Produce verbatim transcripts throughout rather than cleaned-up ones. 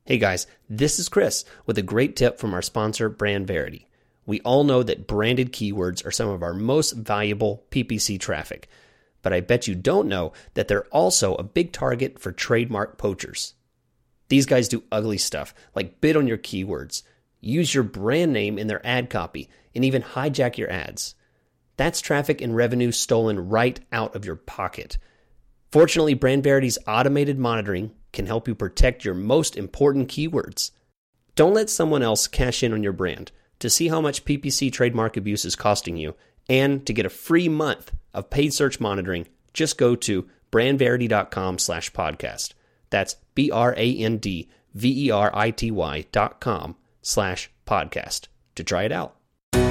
Hey guys, this is Chris with a great tip from our sponsor, Brand Verity. We all know that branded keywords are some of our most valuable P P C traffic, but I bet you don't know that they're also a big target for trademark poachers. These guys do ugly stuff like bid on your keywords, use your brand name in their ad copy, and even hijack your ads. That's traffic and revenue stolen right out of your pocket. Fortunately, Brand Verity's automated monitoring can help you protect your most important keywords. Don't let someone else cash in on your brand. To see how much P P C trademark abuse is costing you, and to get a free month of paid search monitoring, just go to brandverity.com slash podcast. That's B-R-A-N-D-V-E-R-I-T-Y dot com slash podcast to try it out.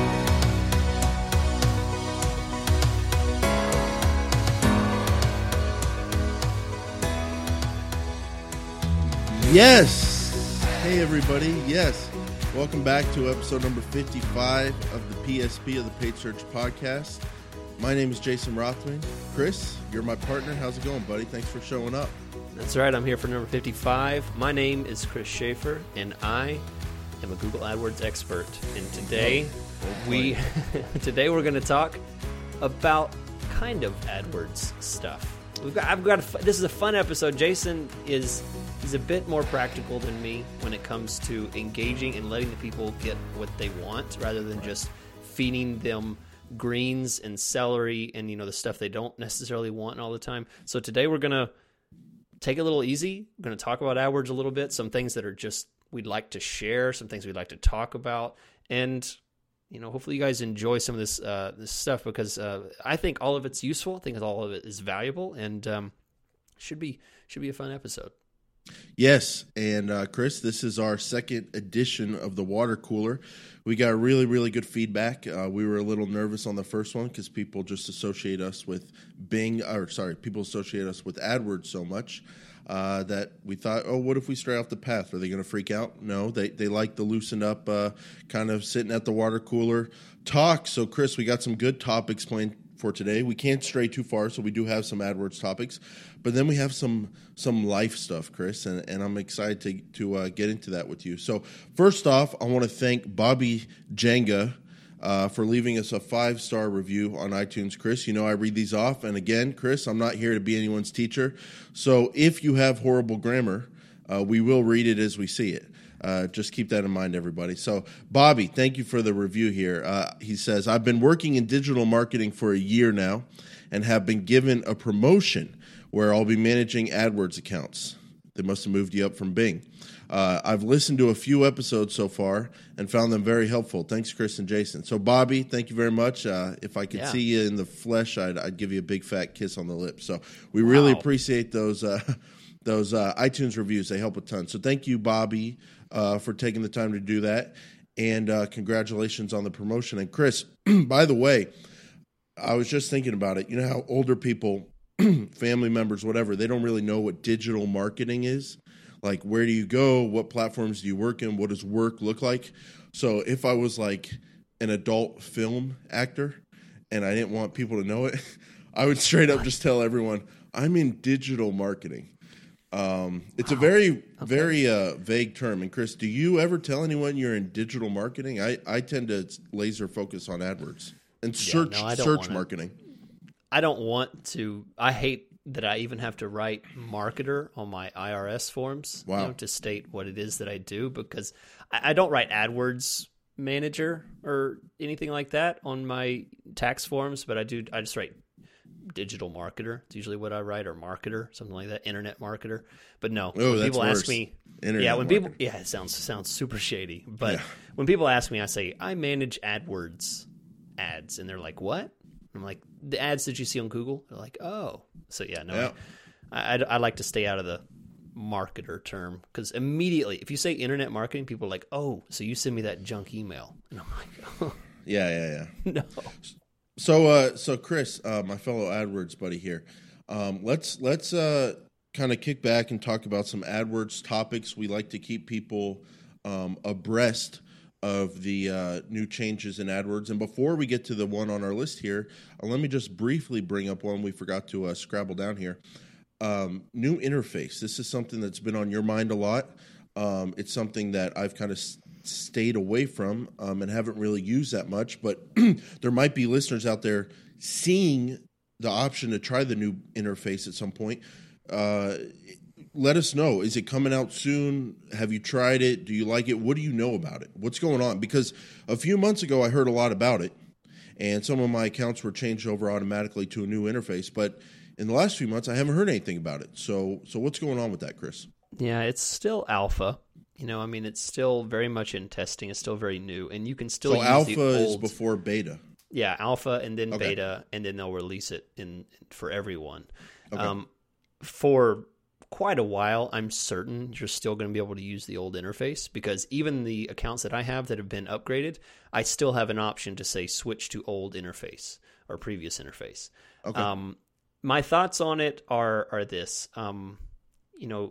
Yes. Hey, everybody. Yes. Welcome back to episode number fifty-five of the P S P of the Paid Search Podcast. My name is Jason Rothman. Chris, you're my partner. How's it going, buddy? Thanks for showing up. That's right. I'm here for number fifty-five. My name is Chris Schaefer, and I am a Google AdWords expert. And today, oh, we today we're going to talk about kind of AdWords stuff. We've got, I've got. A, this is a fun episode. Jason is is a bit more practical than me when it comes to engaging and letting the people get what they want, rather than just feeding them greens and celery and, you know, the stuff they don't necessarily want all the time. So today we're gonna take it a little easy. We're gonna talk about AdWords a little bit, some things that are just we'd like to share, some things we'd like to talk about, and you know, hopefully you guys enjoy some of this uh, this stuff, because uh, I think all of it's useful. I think all of it is valuable, and um, should be should be a fun episode. Yes, and uh, Chris, this is our second edition of the water cooler. We got really, really good feedback. Uh, we were a little nervous on the first one because people just associate us with Bing, or sorry, people associate us with AdWords so much uh, that we thought, oh, what if we stray off the path? Are they going to freak out? No, they they like the loosen up, uh, kind of sitting at the water cooler talk. So, Chris, we got some good topics planned for today. We can't stray too far, so we do have some AdWords topics, but then we have some some life stuff, Chris, and, and I'm excited to to uh, get into that with you. So first off, I want to thank Bobby Jenga uh, for leaving us a five-star review on iTunes, Chris. You know I read these off, and again, Chris, I'm not here to be anyone's teacher, so if you have horrible grammar, uh, we will read it as we see it. Uh, just keep that in mind, everybody. So, Bobby, thank you for the review here. Uh, he says, I've been working in digital marketing for a year now and have been given a promotion where I'll be managing AdWords accounts. They must have moved you up from Bing. Uh, I've listened to a few episodes so far and found them very helpful. Thanks, Chris and Jason. So, Bobby, thank you very much. Uh, if I could yeah. see you in the flesh, I'd, I'd give you a big fat kiss on the lips. So, we wow. really appreciate those uh, those uh, iTunes reviews. They help a ton. So, thank you, Bobby, Uh, for taking the time to do that, and uh, congratulations on the promotion. And Chris, by the way, I was just thinking about it. You know how older people, family members, whatever, they don't really know what digital marketing is. Like, where do you go? What platforms do you work in? What does work look like? So if I was like an adult film actor and I didn't want people to know it, I would straight up just tell everyone, I'm in digital marketing. Um, it's wow. a very, okay. very uh, vague term. And Chris, do you ever tell anyone you're in digital marketing? I, I tend to laser focus on AdWords and yeah, search no, search marketing. I don't want to. I hate that I even have to write marketer on my I R S forms wow. you know, to state what it is that I do, because I, I don't write AdWords manager or anything like that on my tax forms, but I do. I just write digital marketer. It's usually what I write, or marketer, something like that, internet marketer. But no, oh, when that's people worse. ask me, internet yeah, when marketer. people, yeah, it sounds sounds super shady. But yeah. when people ask me, I say I manage AdWords ads, and they're like, "What?" I'm like, "The ads that you see on Google." They're like, "Oh, so yeah, no." Yeah. I, I, I like to stay out of the marketer term, because immediately, if you say internet marketing, people are like, "Oh, so you send me that junk email," and I'm like, "Oh, yeah, yeah, yeah." No. So, uh, so Chris, uh, my fellow AdWords buddy here, um, let's let's uh, kind of kick back and talk about some AdWords topics. We like to keep people um, abreast of the uh, new changes in AdWords. And before we get to the one on our list here, uh, let me just briefly bring up one we forgot to uh, scrabble down here. Um, new interface. This is something that's been on your mind a lot. Um, it's something that I've kind of s- stayed away from um, and haven't really used that much. But there might be listeners out there seeing the option to try the new interface at some point. Uh, let us know. Is it coming out soon? Have you tried it? Do you like it? What do you know about it? What's going on? Because a few months ago, I heard a lot about it, and some of my accounts were changed over automatically to a new interface. But in the last few months, I haven't heard anything about it. So, so what's going on with that, Chris? Yeah, it's still alpha. You know, I mean, it's still very much in testing. It's still very new, and you can still so use alpha the old, is before beta. Yeah, alpha and then Okay. beta, and then they'll release it in for everyone. Okay. Um, for quite a while, I'm certain you're still going to be able to use the old interface, because even the accounts that I have that have been upgraded, I still have an option to say switch to old interface or previous interface. Okay. Um, my thoughts on it are are this. Um, you know,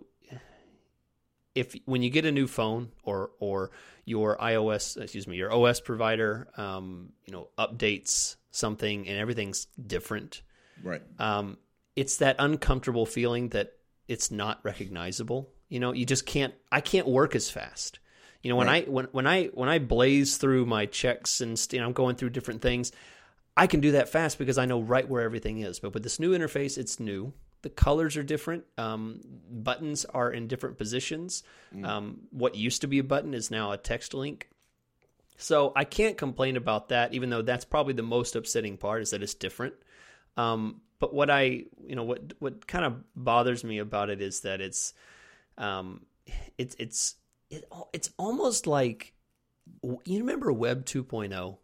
if when you get a new phone or or your iOS, excuse me, your O S provider, um, you know, updates something and everything's different, Right. um, it's that uncomfortable feeling that it's not recognizable. You know, you just can't. I can't work as fast. You know, when Right. I when when I when I blaze through my checks and you know, I'm going through different things, I can do that fast because I know right where everything is. But with this new interface, it's new. The colors are different. Um, buttons are in different positions. Mm. Um, what used to be a button is now a text link. So I can't complain about that, even though that's probably the most upsetting part is that it's different. Um, but what I, you know, what what kind of bothers me about it is that it's, um, it's it's it, it's almost like, you remember Web two point oh?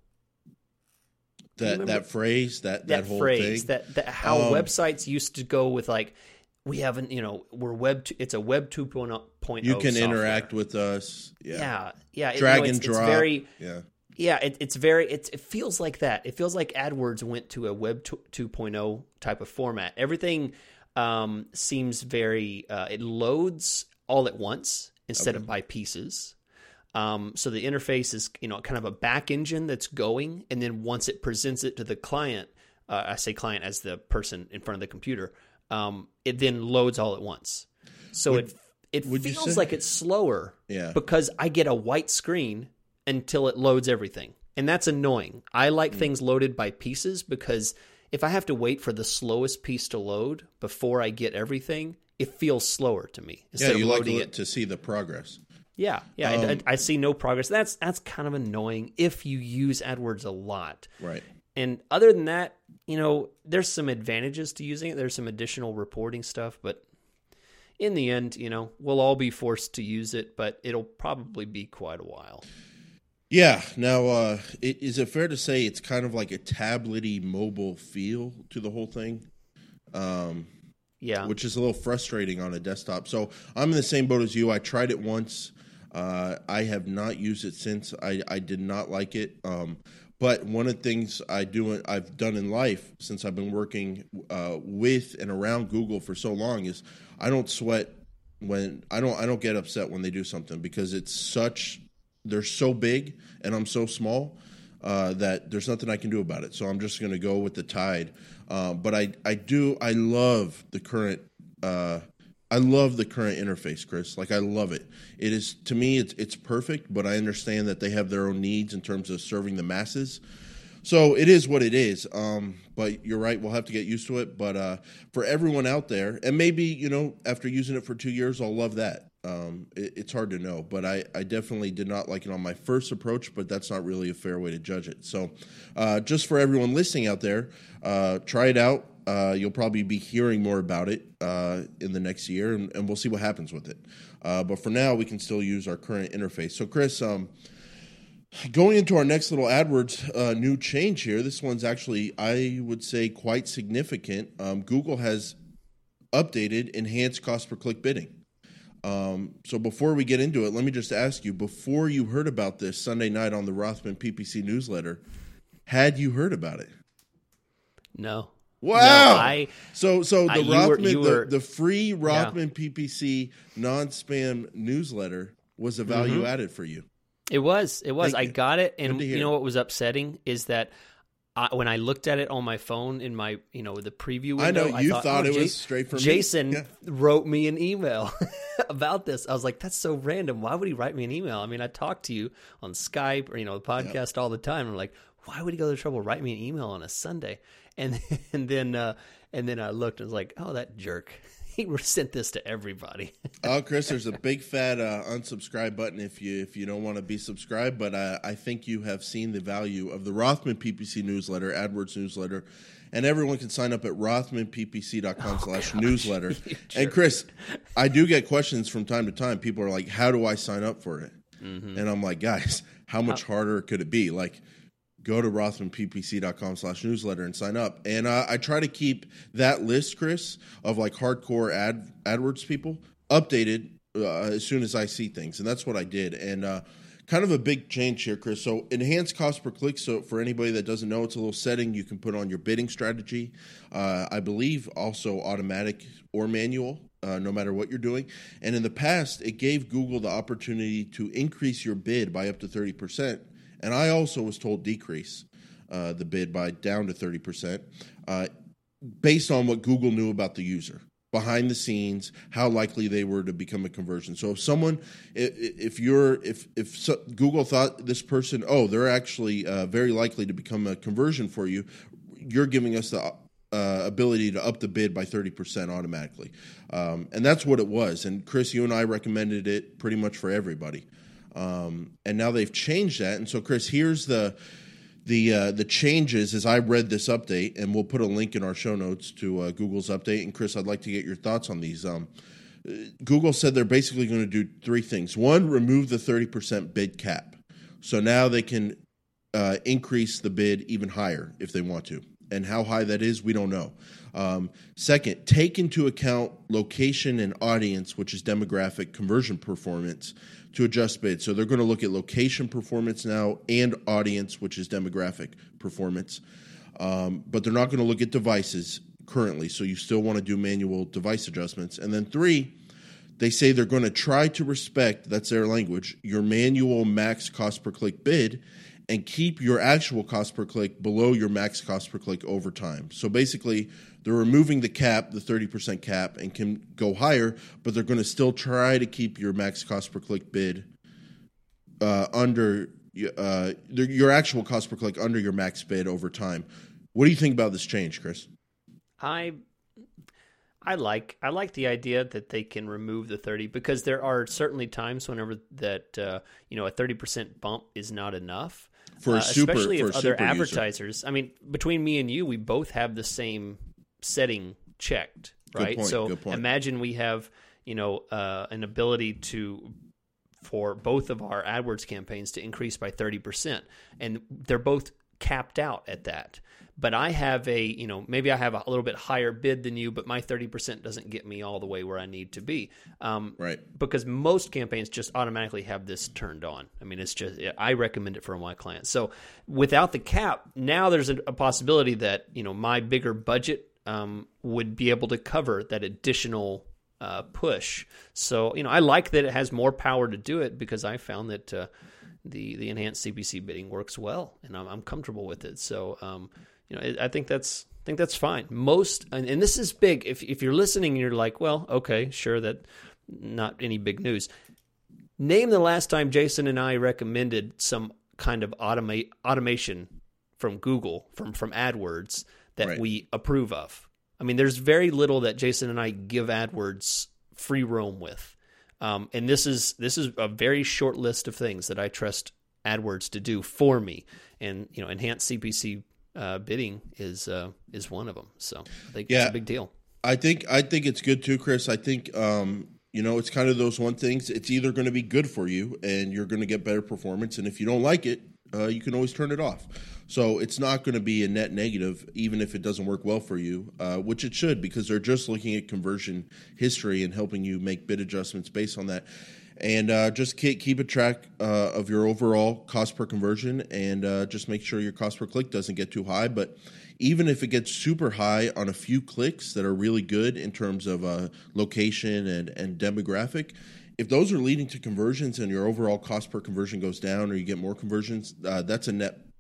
That that phrase, that, that, that whole phrase, thing. that, that how Um, websites used to go with like, we haven't, you know, we're web, two, it's a Web two point oh You can software. interact with us. Yeah. Yeah, yeah. it- Drag you know, and it's, drop. It's very, yeah. yeah. It, it's very. It, it feels like that. It feels like AdWords went to a Web two point oh type of format. Everything um, seems very. Uh, it loads all at once instead Okay. of by pieces. Um, so the interface is, you know, kind of a back engine that's going, and then once it presents it to the client, uh, I say client as the person in front of the computer, um, it then loads all at once. So Would- it it would you feels say- like it's slower, Yeah. because I get a white screen until it loads everything, and that's annoying. I like Mm. things loaded by pieces, because if I have to wait for the slowest piece to load before I get everything, it feels slower to me Yeah, instead you of like loading to, it. to see the progress. Yeah, yeah, I- Um, I, I see no progress. That's that's kind of annoying if you use AdWords a lot. Right. And other than that, you know, there's some advantages to using it. There's some additional reporting stuff, but in the end, you know, we'll all be forced to use it, but it'll probably be quite a while. Yeah. Now, uh, it, is it fair to say it's kind of like a tablety mobile feel to the whole thing? Um, Yeah. which is a little frustrating on a desktop. So I'm in the same boat as you. I tried it once. Uh, I have not used it since. I, I did not like it. Um, but one of the things I do, I've done in life since I've been working uh, with and around Google for so long is I don't sweat when I don't I don't get upset when they do something, because it's such they're so big and I'm so small uh, that there's nothing I can do about it. So I'm just going to go with the tide. Uh, but I, I do I love the current uh, I love the current interface, Chris. Like, I love it. It is, to me, it's it's perfect. But I understand that they have their own needs in terms of serving the masses. So it is what it is. Um, but you're right. We'll have to get used to it. But uh, for everyone out there, and maybe, you know, after using it for two years, I'll love that. Um, it, it's hard to know. But I, I definitely did not like it on my first approach, but that's not really a fair way to judge it. So uh, just for everyone listening out there, uh, try it out. Uh, you'll probably be hearing more about it uh, in the next year, and, and we'll see what happens with it. Uh, but for now, we can still use our current interface. So, Chris, um, going into our next little AdWords uh, new change here, this one's actually, I would say, quite significant. Um, Google has updated enhanced cost per click bidding. Um, so before we get into it, let me just ask you, before you heard about this Sunday night on the Rothman P P C newsletter, had you heard about it? No. Wow! No, I, so, so the I- you were- Rothman, you were- the, the free Rothman P P C non-spam newsletter was a value Mhm. added for you. It was. It was. Thank I you. got it, Good and to you hear. know what was upsetting is that I, when I looked at it on my phone in my, you know, the preview window, I know you I thought, thought oh, it J- was straight from Jason me. Yeah. wrote me an email about this. I was like, that's so random. Why would he write me an email? I mean, I talk to you on Skype or, you know, the podcast all the time. I'm like, why would he go to the trouble of writing me an email on a Sunday? And, and then, uh, and then I looked and was like, oh, that jerk. He sent this to everybody. Oh, Chris, there's a big fat uh, unsubscribe button if you if you don't want to be subscribed. But uh, I think you have seen the value of the Rothman P P C newsletter, AdWords newsletter, and everyone can sign up at rothman p p c dot com slash newsletter. And Chris, I do get questions from time to time. People are like, "How do I sign up for it?" Mm-hmm. And I'm like, guys, how much how- harder could it be? Like, go to rothman p p c dot com slash newsletter and sign up. And uh, I try to keep that list, Chris, of like hardcore ad AdWords people updated uh, as soon as I see things. And that's what I did. And uh, kind of a big change here, Chris. So enhanced cost per click. So for anybody that doesn't know, it's a little setting you can put on your bidding strategy. Uh, I believe also automatic or manual. Uh, no matter what you're doing. And in the past, it gave Google the opportunity to increase your bid by up to thirty percent. And I also was told decrease uh, the bid by down to thirty percent uh, based on what Google knew about the user, behind the scenes, how likely they were to become a conversion. So if someone, if, if you're, if if so, Google thought this person, oh, they're actually uh, very likely to become a conversion for you, you're giving us the uh, ability to up the bid by thirty percent automatically. Um, and that's what it was. And Chris, you and I recommended it pretty much for everybody. Um, and now they've changed that. And so, Chris, here's the the uh, the changes as I read this update, and we'll put a link in our show notes to uh, Google's update. And Chris, I'd like to get your thoughts on these. Um, Google said they're basically going to do three things. One, remove the thirty percent bid cap. So now they can uh, increase the bid even higher if they want to. And how high that is, we don't know. Um, second, take into account location and audience, which is demographic conversion performance, to adjust bid. So they're going to look at location performance now and audience, which is demographic performance. Um, but they're not going to look at devices currently. So you still want to do manual device adjustments. And then three, they say they're going to try to respect, that's their language, your manual max cost per click bid and keep your actual cost per click below your max cost per click over time. So basically, they're removing the cap, the thirty percent cap, and can go higher, but they're going to still try to keep your max cost per click bid uh, under uh, your actual cost per click under your max bid over time. What do you think about this change, Chris? I I like I like the idea that they can remove the thirty, because there are certainly times whenever that uh, you know a thirty percent bump is not enough. For a uh, super, especially for if a other super advertisers. User. I mean, between me and you, we both have the same setting checked, right? Good point, so good point. Imagine we have, you know, uh, an ability to for both of our AdWords campaigns to increase by thirty percent, and they're both capped out at that. But I have a, you know, maybe I have a little bit higher bid than you, but my thirty percent doesn't get me all the way where I need to be. Um, right. Because most campaigns just automatically have this turned on. I mean, it's just, I recommend it for my clients. So without the cap, now there's a, a possibility that, you know, my bigger budget um, would be able to cover that additional uh, push. So, you know, I like that it has more power to do it, because I found that uh, the, the enhanced C P C bidding works well, and I'm, I'm comfortable with it. So, um, You know, I think that's I think that's fine. Most, and, and this is big. If if you're listening and you're like, well, okay, sure, that not any big news. Name the last time Jason and I recommended some kind of automate automation from Google, from from AdWords that right. we approve of. I mean, there's very little that Jason and I give AdWords free roam with, um, and this is this is a very short list of things that I trust AdWords to do for me. And you know, enhanced C P C Uh, bidding is uh, is one of them, so I think yeah, it's a big deal. I think I think it's good too, Chris. I think um, you know it's kind of those one things. It's either going to be good for you and you're going to get better performance, and if you don't like it, uh, you can always turn it off. So it's not going to be a net negative, even if it doesn't work well for you, uh, which it should, because they're just looking at conversion history and helping you make bid adjustments based on that. And uh, just keep, keep a track uh, of your overall cost per conversion, and uh, just make sure your cost per click doesn't get too high. But even if it gets super high on a few clicks that are really good in terms of uh, location and, and demographic, if those are leading to conversions and your overall cost per conversion goes down, or you get more conversions, uh, that's a net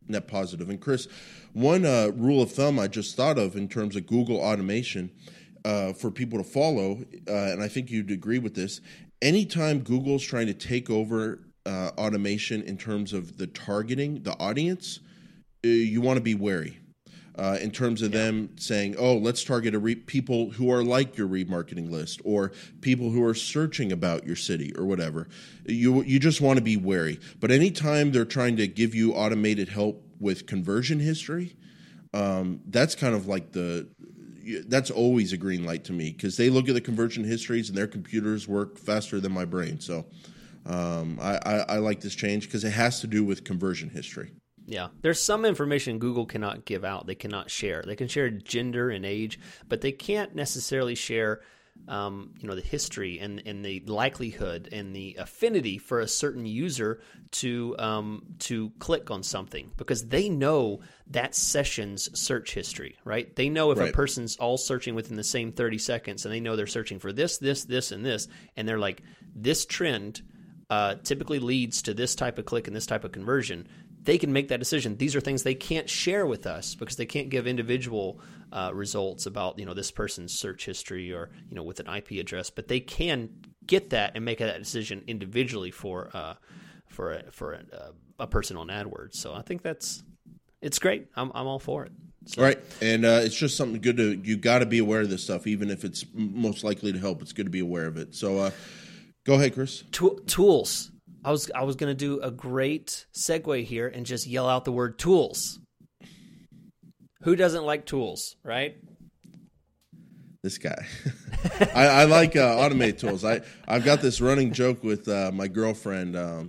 net positive. And Chris, one uh, rule of thumb I just thought of in terms of Google automation uh, for people to follow, uh, and I think you'd agree with this, anytime Google's trying to take over uh, automation in terms of the targeting, the audience, uh, you want to be wary. Uh, in terms of yeah. them saying, oh, let's target a re- people who are like your remarketing list or people who are searching about your city or whatever. You you just want to be wary. But anytime they're trying to give you automated help with conversion history, um, that's kind of like the – that's always a green light to me because they look at the conversion histories and their computers work faster than my brain. So um, I, I, I like this change because it has to do with conversion history. Yeah, there's some information Google cannot give out. They cannot share. They can share gender and age, but they can't necessarily share, um, you know, the history and, and the likelihood and the affinity for a certain user to um, to click on something because they know that session's search history, right? They know if right. a person's all searching within the same thirty seconds, and they know they're searching for this, this, this, and this, and they're like, this trend uh, typically leads to this type of click and this type of conversion. They can make that decision. These are things they can't share with us because they can't give individual uh, results about, you know, this person's search history or, you know, with an I P address. But they can get that and make that decision individually for uh, for a, for a, a person on AdWords. So I think that's it's great. I'm I'm all for it. So. Right, and uh, it's just something good to you got to be aware of this stuff, even if it's most likely to help. It's good to be aware of it. So uh, go ahead, Chris. To- tools. I was I was going to do a great segue here and just yell out the word tools. Who doesn't like tools, right? This guy. I, I like uh, automated tools. I, I've got this running joke with uh, my girlfriend. Um,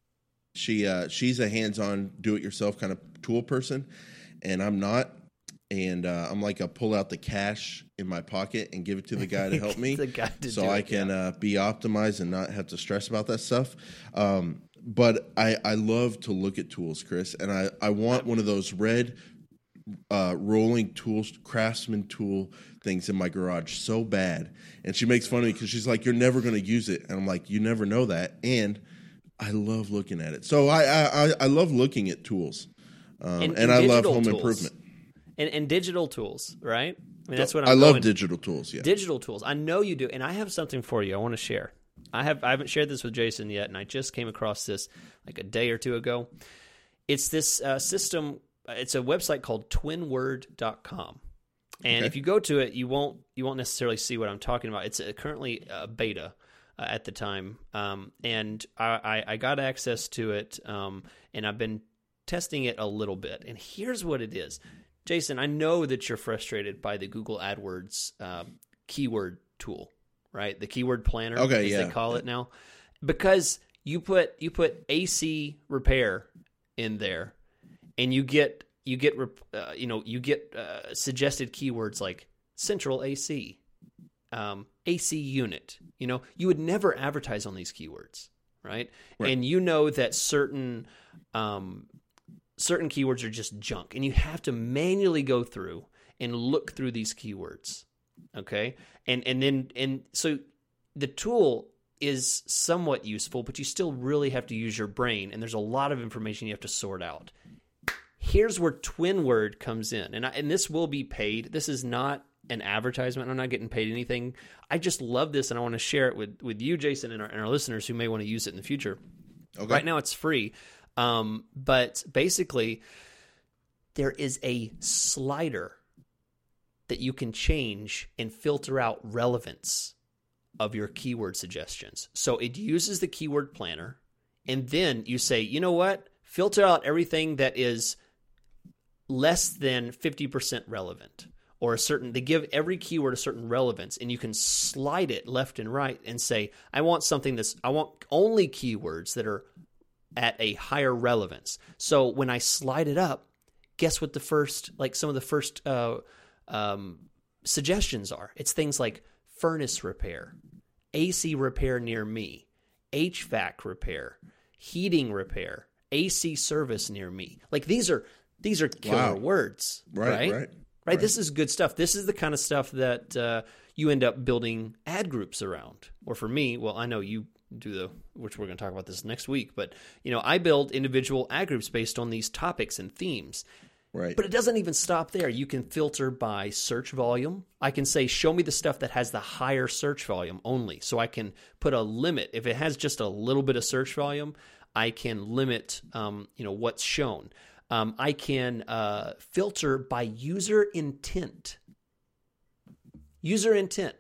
she uh, she's a hands-on, do-it-yourself kind of tool person, and I'm not. And uh, I'm like, I'll pull out the cash in my pocket and give it to the guy to help me the guy to so do I it, can yeah. uh, be optimized and not have to stress about that stuff. Um, but I, I love to look at tools, Chris, and I, I want one of those red uh, rolling tools, Craftsman tool things in my garage so bad. And she makes fun of me because she's like, you're never going to use it. And I'm like, you never know that. And I love looking at it. So I I, I love looking at tools. Um, and, and I love home tools. improvement. And, and digital tools, right? I mean, that's what I'm I love going. digital tools, yeah. Digital tools. I know you do. And I have something for you I want to share. I have I haven't shared this with Jason yet, and I just came across this like a day or two ago. It's this uh, system. It's a website called twin word dot com. And okay. if you go to it, you won't you won't necessarily see what I'm talking about. It's a, currently a beta uh, at the time. Um, and I, I, I got access to it, um, and I've been testing it a little bit. And here's what it is. Jason, I know that you're frustrated by the Google AdWords uh, keyword tool, right? The keyword planner, okay, as yeah. they call it now, because you put you put A C repair in there, and you get you get uh, you know you get uh, suggested keywords like central A C, um, A C unit. You know, you would never advertise on these keywords, right? right. And you know that certain um, certain keywords are just junk, and you have to manually go through and look through these keywords, okay? And and then and so the tool is somewhat useful, but you still really have to use your brain, and there's a lot of information you have to sort out. Here's where TwinWord comes in, and I, and this will be paid. This is not an advertisement. I'm not getting paid anything. I just love this, and I want to share it with, with you, Jason, and our, and our listeners who may want to use it in the future. Okay. Right now it's free. Um, but basically, there is a slider that you can change and filter out relevance of your keyword suggestions. So it uses the keyword planner, and then you say, you know what? Filter out everything that is less than fifty percent relevant, or a certain, they give every keyword a certain relevance, and you can slide it left and right and say, I want something that's, I want only keywords that are at a higher relevance. So when I slide it up, guess what the first, like some of the first uh, um, suggestions are? It's things like furnace repair, A C repair near me, H V A C repair, heating repair, A C service near me. Like these are these are killer wow. words, right, right? Right, right. Right. This is good stuff. This is the kind of stuff that uh, you end up building ad groups around. Or for me, well, I know you do the, which we're going to talk about this next week. But, you know, I build individual ad groups based on these topics and themes. Right. But it doesn't even stop there. You can filter by search volume. I can say, show me the stuff that has the higher search volume only. So I can put a limit. If it has just a little bit of search volume, I can limit, um, you know, what's shown. Um, I can uh, filter by user intent. User intent.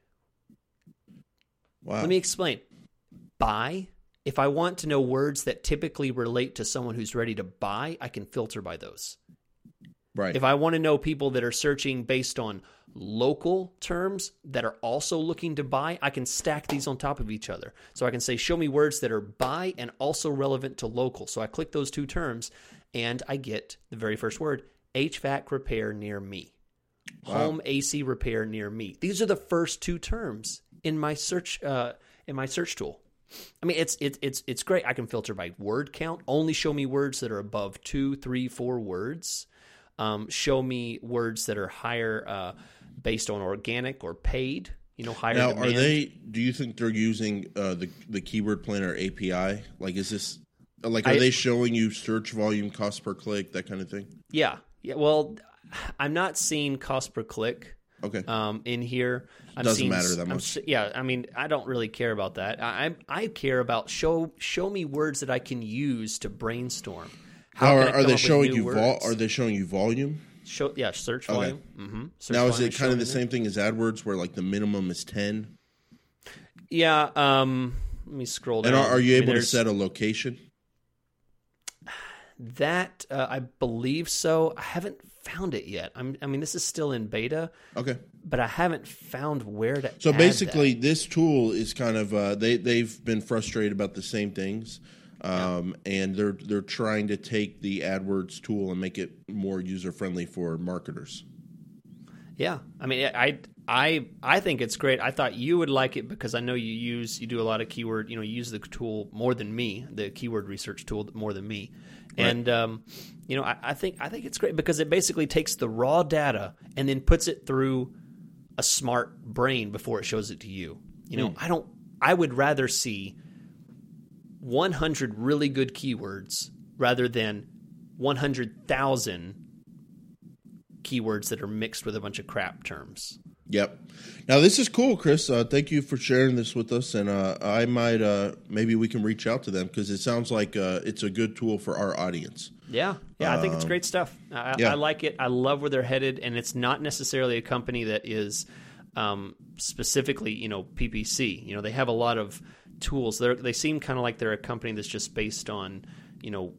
Wow. Let me explain. Buy. If I want to know words that typically relate to someone who's ready to buy, I can filter by those. Right. If I want to know people that are searching based on local terms that are also looking to buy, I can stack these on top of each other. So I can say, show me words that are buy and also relevant to local. So I click those two terms and I get the very first word, H V A C repair near me. Wow. Home A C repair near me. These are the first two terms in my search uh, in my search tool. I mean, it's it's it's it's great. I can filter by word count. Only show me words that are above two, three, four words. Um, show me words that are higher uh, based on organic or paid. You know, higher now, demand. Are they? Do you think they're using uh, the the Keyword Planner A P I? Like, is this like? Are I, they showing you search volume, cost per click, that kind of thing? Yeah, yeah. Well, I'm not seeing cost per click. Okay. Um, in here, I'm doesn't seeing, matter that much. I'm, yeah, I mean, I don't really care about that. I I, I care about show show me words that I can use to brainstorm. How are, are they showing you? Vol- are they showing you volume? Show yeah, search volume. Okay. Mm-hmm. Search now, is volume it kind of the there. same thing as AdWords, where like the minimum is ten? Yeah. Um. Let me scroll down. And are, are you I able mean, to set a location? That uh, I believe so. I haven't found it yet. I'm, I mean, this is still in beta. Okay. But I haven't found where to. So add basically, that. this tool is kind of uh, they they've been frustrated about the same things, um, yeah. and they're they're trying to take the AdWords tool and make it more user friendly for marketers. Yeah, I mean, I I I think it's great. I thought you would like it because I know you use you do a lot of keyword. You know, you use the tool more than me, the keyword research tool more than me. Right. And um, you know, I, I think I think it's great because it basically takes the raw data and then puts it through a smart brain before it shows it to you. You know, mm. I don't. I would rather see one hundred really good keywords rather than one hundred thousand keywords that are mixed with a bunch of crap terms. Yep. Now this is cool, Chris. Uh, thank you for sharing this with us, and uh, I might uh, maybe we can reach out to them because it sounds like uh, it's a good tool for our audience. Yeah, yeah, I think it's Um, great stuff. I, yeah. I like it. I love where they're headed, and it's not necessarily a company that is um, specifically, you know, P P C. You know, they have a lot of tools. They they seem kind of like they're a company that's just based on, you know,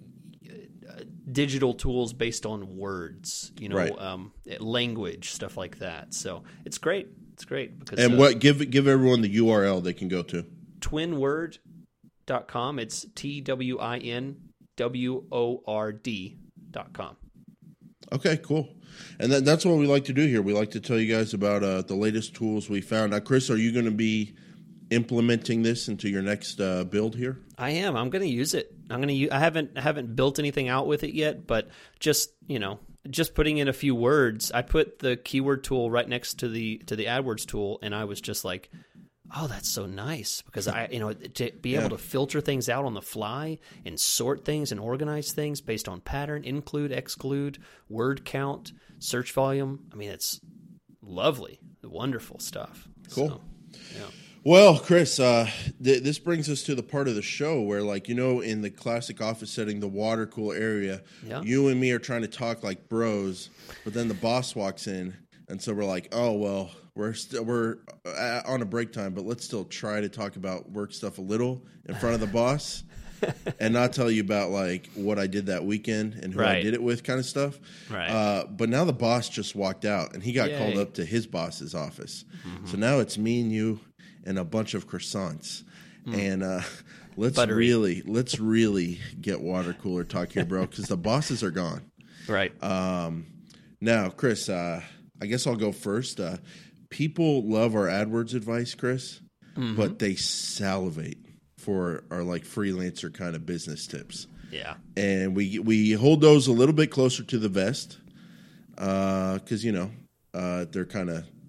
uh, digital tools based on words. You know, Right. um, language, stuff like that. So it's great. It's great because And uh, what give give everyone the U R L they can go to. twin word dot com. It's T W I N W O R D dot com. Okay, cool. And that, that's what we like to do here. We like to tell you guys about uh, the latest tools we found. Now, Chris, are you going to be implementing this into your next uh, build here? I am. I'm going to use it. I'm going to use, I haven't I haven't built anything out with it yet, but just, you know, just putting in a few words. I put the keyword tool right next to the to the AdWords tool, and I was just like, oh, that's so nice because I, you know, to be able Yeah. to filter things out on the fly and sort things and organize things based on pattern, include, exclude, word count, search volume. I mean, it's lovely, wonderful stuff. Cool. So, yeah. Well, Chris, uh, th- this brings us to the part of the show where, like, you know, in the classic office setting, the water cooler area, Yeah. you and me are trying to talk like bros, but then the boss walks in, and so we're like, oh, well, we're st- we're uh, on a break time, but let's still try to talk about work stuff a little in front of the boss and not tell you about, like, what I did that weekend and who I Right. did it with kind of stuff. Right. Uh, but now the boss just walked out, and he got Yay. called up to his boss's office. Mm-hmm. So now it's me and you and a bunch of croissants. And uh, let's Buttery. really let's really get water cooler talk here, bro, because the bosses are gone. Right. Um, now, Chris, uh, I guess I'll go first. Uh, people love our AdWords advice, Chris, Mm-hmm. but they salivate for our like freelancer kind of business tips. yeah. And we we hold those a little bit closer to the vest because, you know, uh, they're kind of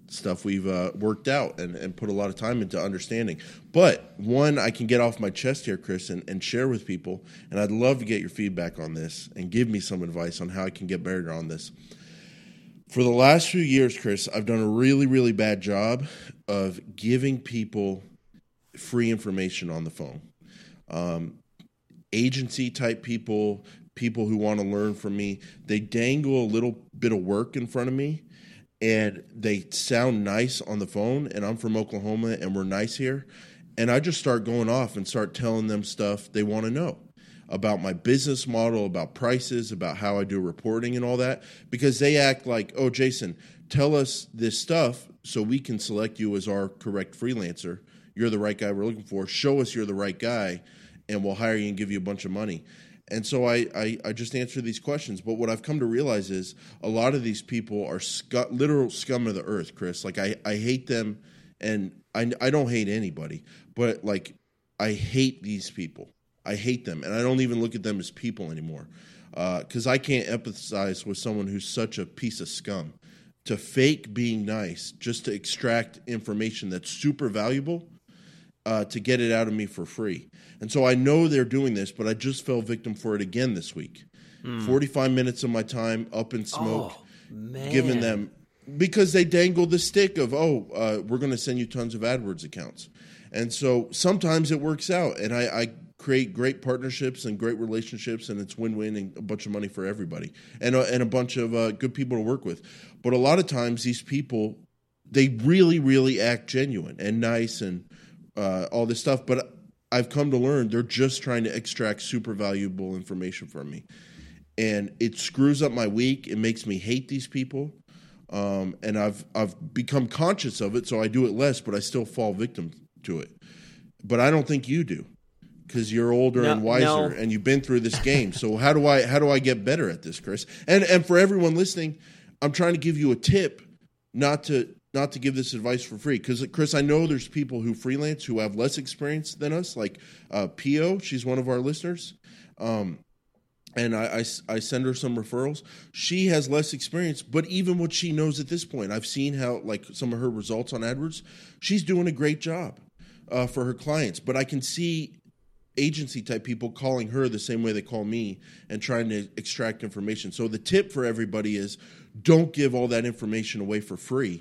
stuff we've uh, worked out and, and put a lot of time into understanding. But one I can get off my chest here, Chris, and, and share with people, and I'd love to get your feedback on this and give me some advice on how I can get better on this. For the last few years, Chris, I've done a really, really bad job of giving people free information on the phone. Um, agency-type people, people who want to learn from me, they dangle a little bit of work in front of me, and they sound nice on the phone, and I'm from Oklahoma, and we're nice here, and I just start going off and start telling them stuff they want to know about my business model, about prices, about how I do reporting and all that, because they act like, oh, Jason, tell us this stuff so we can select you as our correct freelancer. You're the right guy we're looking for. Show us you're the right guy, and we'll hire you and give you a bunch of money. And so I, I, I just answer these questions. But what I've come to realize is a lot of these people are scu- literal scum of the earth, Chris. Like, I, I hate them, and I, I don't hate anybody. But, like, I hate these people. I hate them, and I don't even look at them as people anymore because uh, I can't empathize with someone who's such a piece of scum. To fake being nice just to extract information that's super valuable uh, to get it out of me for free. And so I know they're doing this, but I just fell victim for it again this week. Mm. forty-five minutes of my time up in smoke, oh, man. giving them – because they dangle the stick of, oh, uh, we're going to send you tons of AdWords accounts. And so sometimes it works out, and I, I create great partnerships and great relationships, and it's win-win and a bunch of money for everybody and a, and a bunch of uh, good people to work with. But a lot of times these people, they really, really act genuine and nice and uh, all this stuff, but I've come to learn they're just trying to extract super valuable information from me. And it screws up my week. It makes me hate these people. Um, and I've I've become conscious of it, so I do it less, but I still fall victim to it. But I don't think you do, because you're older no, and wiser, no. and you've been through this game. So how do I how do I get better at this, Chris? And and for everyone listening, I'm trying to give you a tip, not to not to give this advice for free, because Chris, I know there's people who freelance who have less experience than us, like uh, P O. She's one of our listeners. Um, And I, I, I send her some referrals. She has less experience, but even what she knows at this point, I've seen how, like, some of her results on AdWords, she's doing a great job uh, for her clients. But I can see agency-type people calling her the same way they call me and trying to extract information. So the tip for everybody is don't give all that information away for free.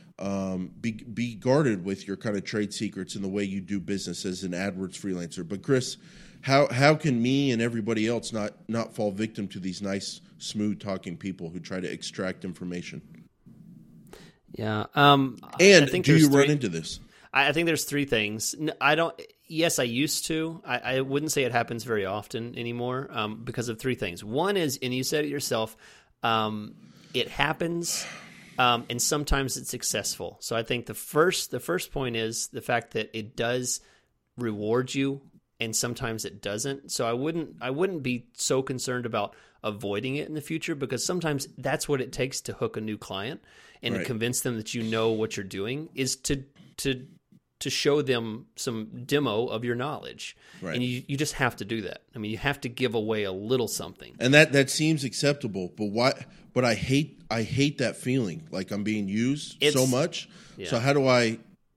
Um, be, be guarded with your kind of trade secrets in the way you do business as an AdWords freelancer. But, Chris, How how can me and everybody else not, not fall victim to these nice, smooth-talking people who try to extract information? Yeah. Um, and I think do you three, run into this? I, I think there's three things. I don't. Yes, I used to. I, I wouldn't say it happens very often anymore um, because of three things. One is, and you said it yourself, um, it happens, um, and sometimes it's successful. So I think the first the first point is the fact that it does reward you. And sometimes it doesn't. So I wouldn't I wouldn't be so concerned about avoiding it in the future, because sometimes that's what it takes to hook a new client and right. to convince them that you know what you're doing is to to to show them some demo of your knowledge. Right. And you, you just have to do that. I mean, you have to give away a little something. And that, that seems acceptable, but why but I hate I hate that feeling like I'm being used it's, so much. Yeah. So how do I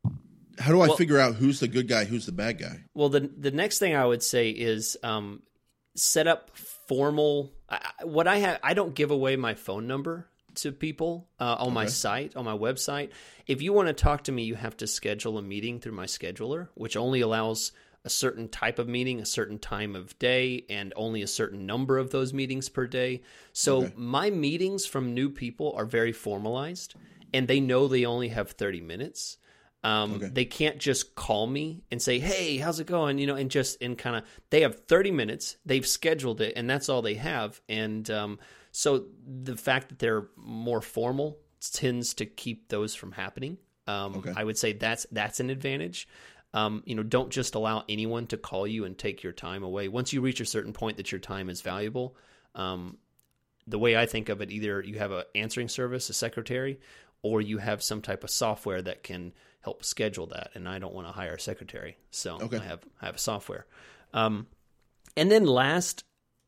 How do I well, figure out who's the good guy, who's the bad guy? Well, the the next thing I would say is um, set up formal. I, what I have, I don't give away my phone number to people uh, on okay. my site, on my website. If you want to talk to me, you have to schedule a meeting through my scheduler, which only allows a certain type of meeting, a certain time of day, and only a certain number of those meetings per day. So okay. my meetings from new people are very formalized, and they know they only have thirty minutes. Um, okay. They can't just call me and say, "Hey, how's it going?" You know, and just and kind of they have thirty minutes. They've scheduled it, and that's all they have. And um, so the fact that they're more formal tends to keep those from happening. Um, okay. I would say that's that's an advantage. Um, you know, don't just allow anyone to call you and take your time away. Once you reach a certain point that your time is valuable, um, the way I think of it, either you have an answering service, a secretary, or you have some type of software that can help schedule that. And I don't want to hire a secretary, so okay. I have I have a software. Um, and then last,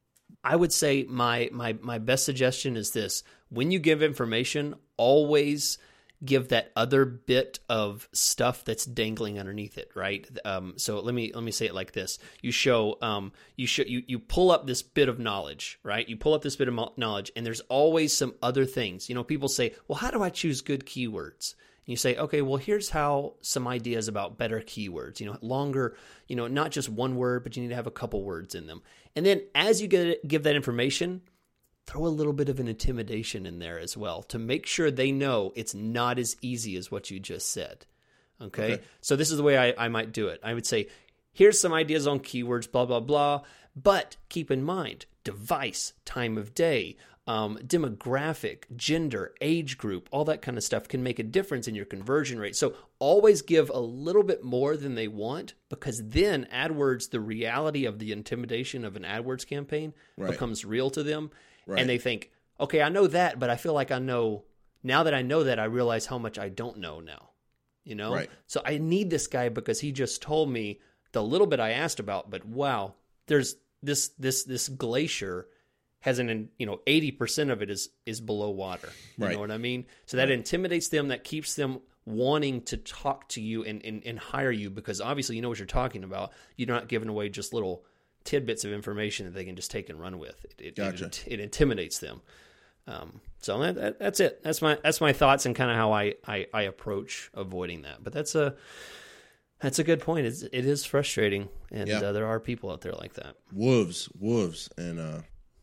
I would say my my my best suggestion is this: when you give information, always give that other bit of stuff that's dangling underneath it, right? Um, so let me let me say it like this: you show um, you show you you pull up this bit of knowledge, right? You pull up this bit of mo- knowledge, and there's always some other things. You know, people say, "Well, how do I choose good keywords?" And you say, "Okay, well, here's how some ideas about better keywords. You know, longer. You know, not just one word, but you need to have a couple words in them." And then as you get give that information, throw a little bit of an intimidation in there as well to make sure they know it's not as easy as what you just said. Okay? okay. So this is the way I, I might do it. I would say, here's some ideas on keywords, blah, blah, blah. But keep in mind, device, time of day, um, demographic, gender, age group, all that kind of stuff can make a difference in your conversion rate. So always give a little bit more than they want, because then AdWords, the reality of the intimidation of an AdWords campaign right. becomes real to them. Right. And they think, okay, I know that, but I feel like I know, now that I know that, I realize how much I don't know now, you know? Right. So I need this guy because he just told me the little bit I asked about, but wow, there's this, this, this glacier has an, you know, eighty percent of it is, is below water. You right. know what I mean? So that right. intimidates them, that keeps them wanting to talk to you and, and, and hire you, because obviously you know what you're talking about. You're not giving away just little tidbits of information that they can just take and run with. It, it, gotcha. it, it intimidates them. Um, so that, that, that's it. That's my that's my thoughts and kind of how I, I, I approach avoiding that. But that's a that's a good point. It's, it is frustrating, and yeah. uh, there are people out there like that. Wolves, wolves, and uh,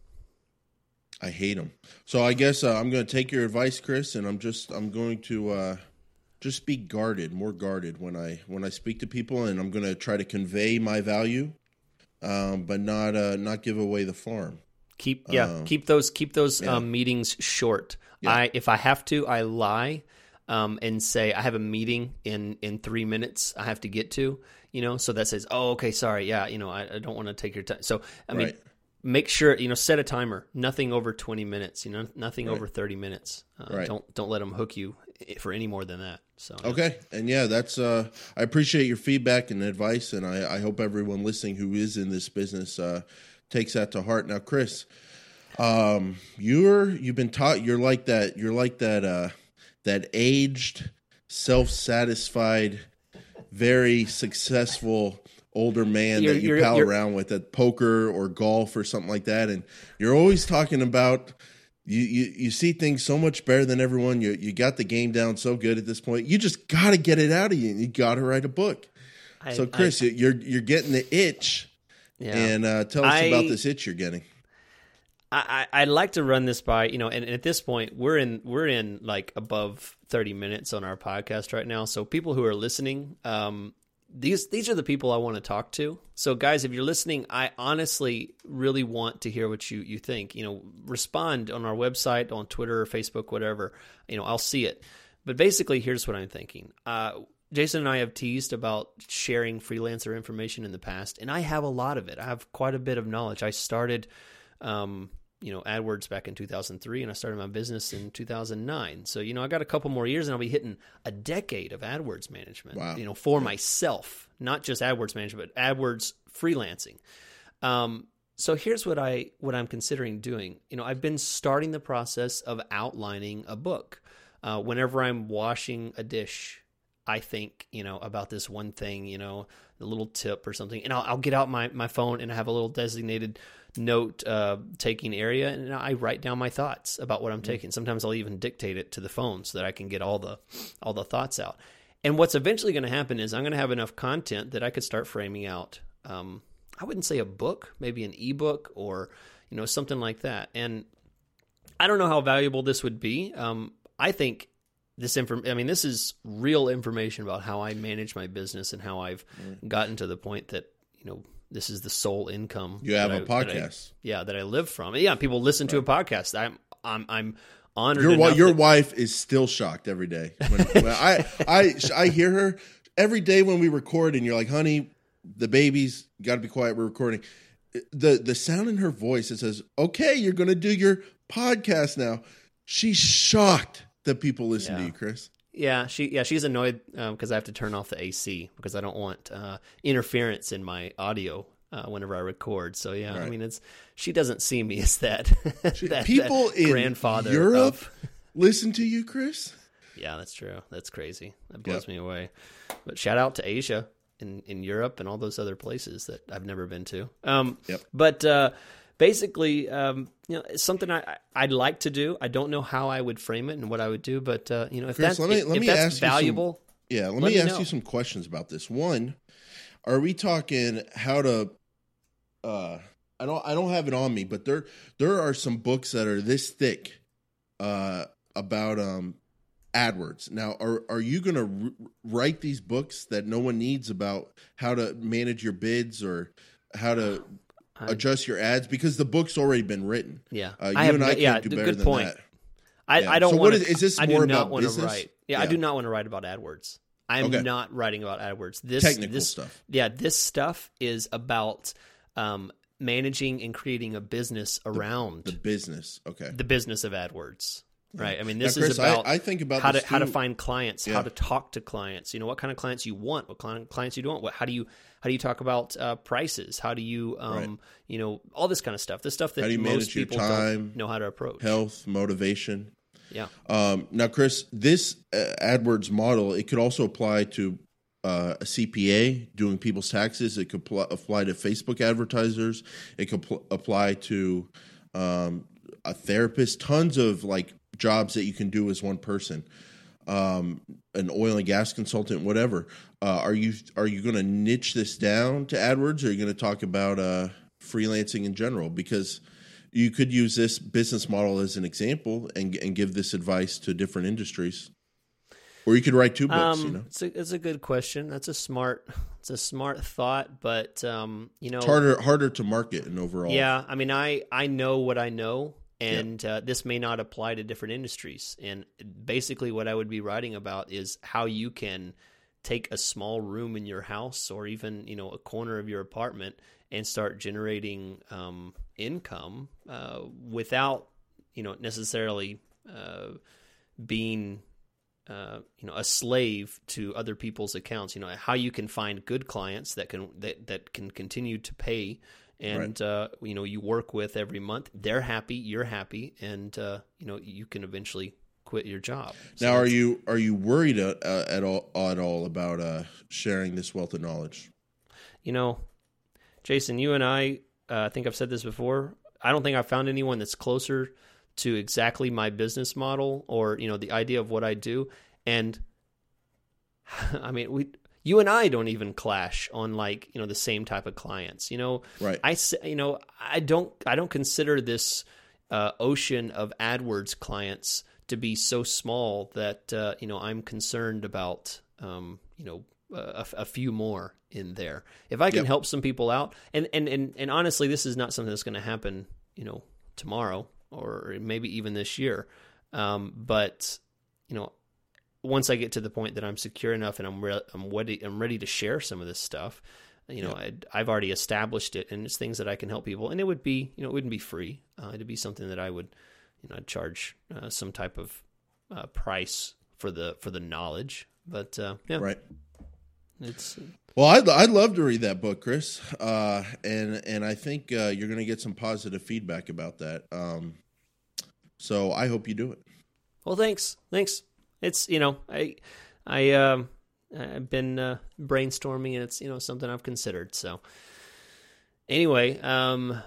I hate them. So I guess uh, I'm going to take your advice, Chris, and I'm just I'm going to uh, just be guarded, more guarded when I when I speak to people, and I'm going to try to convey my value. Um, but not uh, not give away the farm. Keep yeah, um, keep those keep those yeah. um, meetings short. Yeah. I if I have to, I lie um, and say I have a meeting in, in three minutes. I have to get to, you know. So that says, oh, okay, sorry, yeah, you know, I, I don't want to take your time. So I mean, right. make sure you know set a timer. Nothing over twenty minutes. You know, nothing right. over thirty minutes. Uh, right. Don't don't let them hook you for any more than that. So yeah. Okay, and yeah, that's uh, I appreciate your feedback and advice, and I, I hope everyone listening who is in this business uh, takes that to heart. Now, Chris, um, you're you've been taught you're like that. You're like that. Uh, that aged, self-satisfied, very successful older man you're, that you you're, pal you're, around with at poker or golf or something like that, and you're always talking about. You, you you see things so much better than everyone. You you got the game down so good at this point. You just got to get it out of you. You got to write a book. I, so, Chris, I, you're you're getting the itch, yeah. and uh, tell us I, about this itch you're getting. I I'd like to run this by you know, and, and at this point we're in we're in like above thirty minutes on our podcast right now. So people who are listening, um, These these are the people I want to talk to. So, guys, if you're listening, I honestly really want to hear what you, you think. You know, respond on our website, on Twitter or Facebook, whatever. You know, I'll see it. But basically, here's what I'm thinking. Uh, Jason and I have teased about sharing freelancer information in the past, and I have a lot of it. I have quite a bit of knowledge. I started, um, you know, AdWords back in two thousand three, and I started my business in two thousand nine. So, you know, I got a couple more years, and I'll be hitting a decade of AdWords management, wow. you know, for myself, not just AdWords management, but AdWords freelancing. Um, so here's what I what I'm considering doing. You know, I've been starting the process of outlining a book. Uh, whenever I'm washing a dish, I think, you know, about this one thing, you know, a little tip or something, and I'll, I'll get out my, my phone and I have a little designated note uh, taking area, and I write down my thoughts about what I'm mm-hmm. taking. Sometimes I'll even dictate it to the phone so that I can get all the all the thoughts out. And what's eventually going to happen is I'm going to have enough content that I could start framing out. Um, I wouldn't say a book, maybe an ebook or you know something like that. And I don't know how valuable this would be. Um, I think this inform. I mean, this is real information about how I manage my business and how I've mm-hmm. gotten to the point that you know. This is the sole income. You have a I, podcast, that I, yeah, that I live from. Yeah, people listen right. to a podcast. I'm, I'm, I'm honored. Your, your that, wife is still shocked every day. When, when I, I, I hear her every day when we record, and you're like, "Honey, the baby's got to be quiet. We're recording." The the sound in her voice that says, "Okay, you're going to do your podcast now." She's shocked that people listen yeah. to you, Chris. Yeah, she yeah she's annoyed because um, I have to turn off the A C because I don't want uh, interference in my audio uh, whenever I record. So yeah, right. I mean it's she doesn't see me as that, that people that in grandfather Europe of... listen to you, Chris. Yeah, that's true. That's crazy. That blows yep. me away. But shout out to Asia and in Europe and all those other places that I've never been to. Um, yep. But uh, basically, um, you know, it's something I, I'd like to do. I don't know how I would frame it and what I would do, but uh, you know, if Chris, that's, let me, if, let if me that's ask valuable, you some, yeah, let, let me me ask know. you some questions about this. One, are we talking how to? Uh, I don't. I don't have it on me, but there there are some books that are this thick uh, about um, AdWords. Now, are are you going to r- write these books that no one needs about how to manage your bids or how to I, adjust your ads? Because the book's already been written. Yeah, uh, you I have, and I can't yeah, do good better than point. that. I, yeah. I don't so want what is, is this I more do not about want business? to write. Yeah, yeah, I do not want to write about AdWords. I'm okay. not writing about AdWords. This technical this, stuff. Yeah, this stuff is about um, managing and creating a business around the, the business. Okay, the business of AdWords. Right. I mean, this now, Chris, is about I, I think about how to too. how to find clients, yeah. how to talk to clients. You know, what kind of clients you want, what kind of clients you don't. What how do you how do you talk about uh, prices? How do you um right. you know, all this kind of stuff. The stuff that how do you most manage people your time, don't know how to approach. Health, motivation. Yeah. Um, now, Chris, this uh, AdWords model, it could also apply to uh, a C P A doing people's taxes. It could pl- apply to Facebook advertisers. It could pl- apply to um, a therapist. Tons of like jobs that you can do as one person. Um, an oil and gas consultant, whatever. Uh, are you are you going to niche this down to AdWords, or are you going to talk about uh, freelancing in general? Because you could use this business model as an example and and give this advice to different industries, or you could write two books. Um, you know, it's a, it's a good question. That's a smart it's a smart thought, but um, you know, it's harder harder to market and overall. Yeah, I mean, I I know what I know. And yeah. uh, this may not apply to different industries. And basically what I would be writing about is how you can take a small room in your house or even, you know, a corner of your apartment and start generating um, income uh, without, you know, necessarily uh, being, uh, you know, a slave to other people's accounts. You know, how you can find good clients that can that, that can continue to pay. And, right. uh, you know, you work with every month. They're happy. You're happy. And, uh, you know, you can eventually quit your job. So now, are you are you worried uh, at all at all about uh, sharing this wealth of knowledge? You know, Jason, you and I, uh, I think I've said this before. I don't think I've found anyone that's closer to exactly my business model or, you know, the idea of what I do. And, I mean, we... You and I don't even clash on like, you know, the same type of clients, you know, right. I, you know, I don't, I don't consider this uh, ocean of AdWords clients to be so small that, uh, you know, I'm concerned about, um, you know, a, a few more in there. If I can yep. help some people out and, and, and, and honestly, this is not something that's going to happen, you know, tomorrow or maybe even this year. Um, but, you know, once I get to the point that I'm secure enough and I'm re- I'm ready I'm ready to share some of this stuff, you know, yeah. I, I've already established it, and it's things that I can help people. And it would be, you know, it wouldn't be free. Uh, it'd be something that I would, you know, I'd charge uh, some type of uh, price for the for the knowledge. But uh, yeah, right. It's well, I'd I'd love to read that book, Chris, uh, and and I think uh, you're going to get some positive feedback about that. Um, so I hope you do it. Well, thanks, thanks. It's, you know, I, I, um, I've been uh, brainstorming, and it's, you know, something I've considered. So, anyway, um,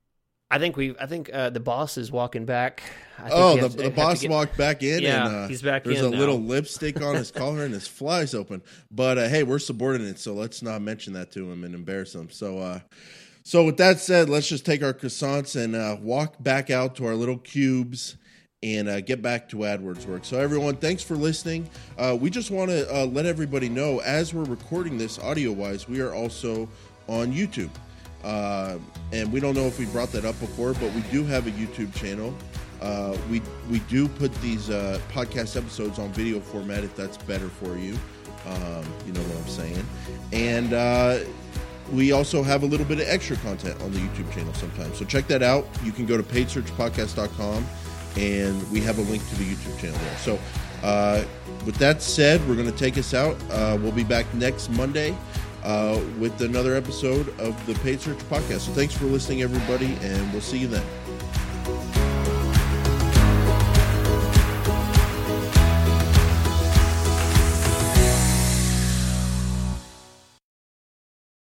I think we, I think uh, the boss is walking back. I think oh, the, to, the boss get, walked back in. Yeah, and, uh, he's back there's in. There's a now. little lipstick on his collar, and his fly's open. But uh, hey, we're subordinates, so let's not mention that to him and embarrass him. So, uh, so with that said, let's just take our croissants and uh, walk back out to our little cubes. And uh, get back to AdWords work. So everyone, thanks for listening. Uh, we just want to uh, let everybody know, as we're recording this audio-wise, we are also on YouTube. Uh, and we don't know if we brought that up before, but we do have a YouTube channel. Uh, we we do put these uh, podcast episodes on video format if that's better for you. Um, you know what I'm saying. And uh, we also have a little bit of extra content on the YouTube channel sometimes. So check that out. You can go to paid search podcast dot com. And we have a link to the YouTube channel there. So uh, with that said, we're going to take us out. Uh, we'll be back next Monday uh, with another episode of the Paid Search Podcast. So thanks for listening, everybody, and we'll see you then.